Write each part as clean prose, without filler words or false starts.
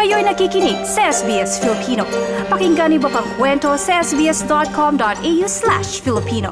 Kayo'y nakikinig sa SBS Filipino. Pakinggan niyo pa ang kwento sa sbs.com.au/Filipino.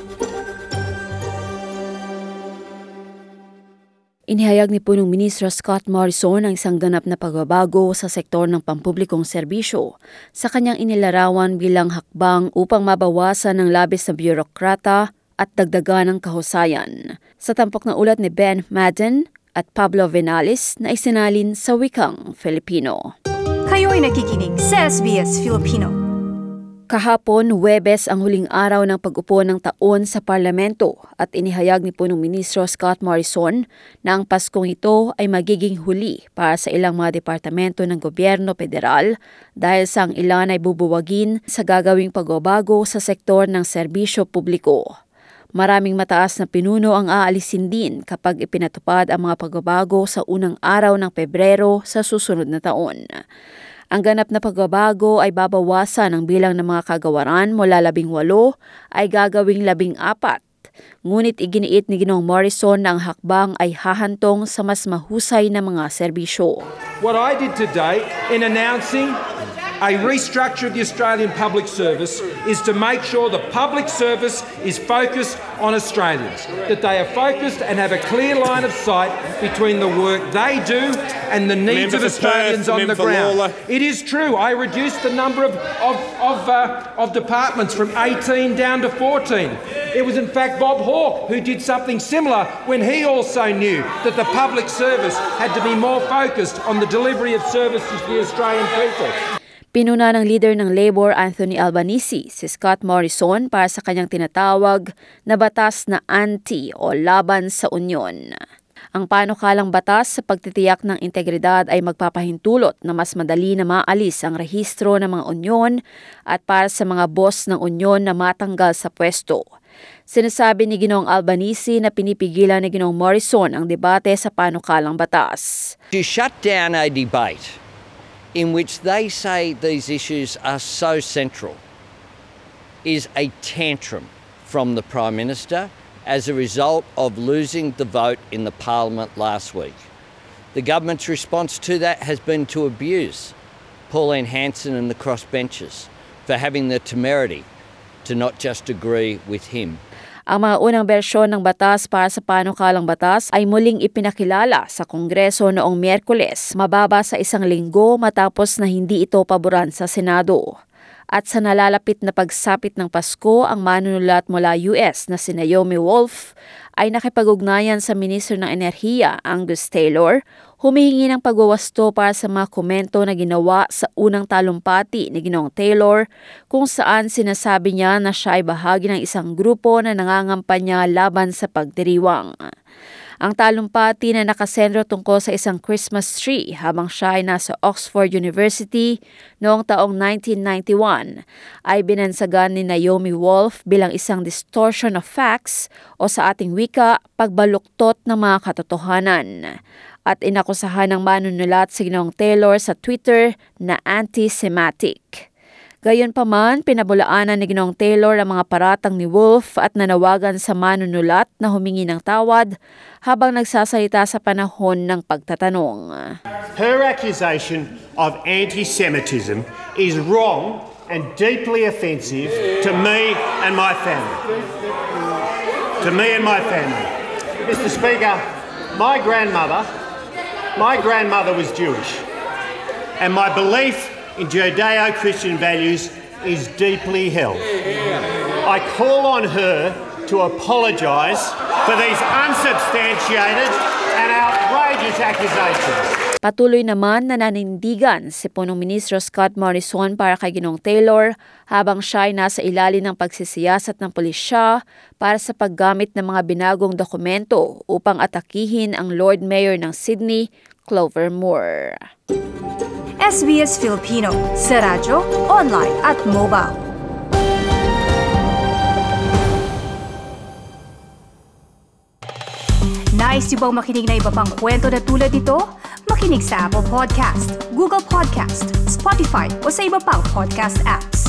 Inihayag ni Punong Ministro Scott Morrison ang isang ganap na pagbabago sa sektor ng pampublikong serbisyo sa kanyang inilarawan bilang hakbang upang mabawasan ang labis na byurokrata at dagdagan ng kahusayan. Sa tampok na ulat ni Ben Madden at Pablo Venales na isinalin sa wikang Filipino. Kayo'y nakikinig sa SBS Filipino. Kahapon, Huwebes ang huling araw ng pag-upo ng taon sa parlamento at inihayag ni Punong Ministro Scott Morrison na ang Paskong ito ay magiging huli para sa ilang mga departamento ng gobyerno federal dahil sa ang ilan ay bubuwagin sa gagawing pagbabago sa sektor ng serbisyo publiko. Maraming mataas na pinuno ang aalisin din kapag ipinatupad ang mga pagbabago sa unang araw ng Pebrero sa susunod na taon. Ang ganap na pagbabago ay babawasan ang bilang ng mga kagawaran mula 18 ay gagawing 14. Ngunit iginiit ni Ginoong Morrison na ang hakbang ay hahantong sa mas mahusay na mga serbisyo. What I did today in announcing a restructure of the Australian public service is to make sure the public service is focused on Australians, that they are focused and have a clear line of sight between the work they do and the needs of Australians on the ground. It is true, I reduced the number of departments from 18 down to 14. It was in fact Bob Hawke who did something similar when he also knew that the public service had to be more focused on the delivery of services to the Australian people. Pinuna ng leader ng Labor Anthony Albanese si Scott Morrison para sa kanyang tinatawag na batas na anti o laban sa unyon. Ang panukalang batas sa pagtitiyak ng integridad ay magpapahintulot na mas madali na maalis ang rehistro ng mga unyon at para sa mga boss ng unyon na matanggal sa pwesto. Sinasabi ni Ginoong Albanese na pinipigilan ni Ginoong Morrison ang debate sa panukalang batas. To shut down a debate in which they say these issues are so central is a tantrum from the Prime Minister as a result of losing the vote in the Parliament last week. The government's response to that has been to abuse Pauline Hanson and the crossbenchers for having the temerity to not just agree with him. Ang mga unang bersyon ng batas para sa panukalang batas ay muling ipinakilala sa Kongreso noong Miyerkules, mababa sa isang linggo matapos na hindi ito paboran sa Senado. At sa nalalapit na pagsapit ng Pasko, ang manunulat mula US na si Naomi Wolf ay nakipag-ugnayan sa Ministro ng Enerhiya, Angus Taylor, humihingi ng pagwawasto para sa mga komento na ginawa sa unang talumpati ni Ginoong Taylor kung saan sinasabi niya na siya ay bahagi ng isang grupo na nangangampanya laban sa pagdiriwang. Ang talumpati na nakasentro tungkol sa isang Christmas tree habang siya ay nasa Oxford University noong taong 1991 ay binansagan ni Naomi Wolf bilang isang distortion of facts o sa ating wika, pagbaluktot ng mga katotohanan. At inakusahan ng manunulat si Ginoong Taylor sa Twitter na anti-Semitic. Gayunpaman, pinabulaanan ni Ginoong Taylor ang mga paratang ni Wolf at nanawagan sa manunulat na humingi ng tawad habang nagsasalita sa panahon ng pagtatanong. Her accusation of anti-Semitism is wrong and deeply offensive to me and my family. Mr. Speaker, my grandmother was Jewish, and my belief in Judeo-Christian values is deeply held. I call on her to apologise for these unsubstantiated and outrageous accusations. Patuloy naman na nanindigan si Punong Ministro Scott Morrison para kay Ginoong Taylor habang siya ay nasa ilalim ng pagsisiyasat ng pulisya para sa paggamit ng mga binagong dokumento upang atakihin ang Lord Mayor ng Sydney, Clover Moore. SBS Filipino sa radyo, online at mobile. Nice yung bang makinig na iba pang kwento na tulad ito? Makinig sa Apple Podcast, Google Podcast, Spotify o sa iba pang podcast apps.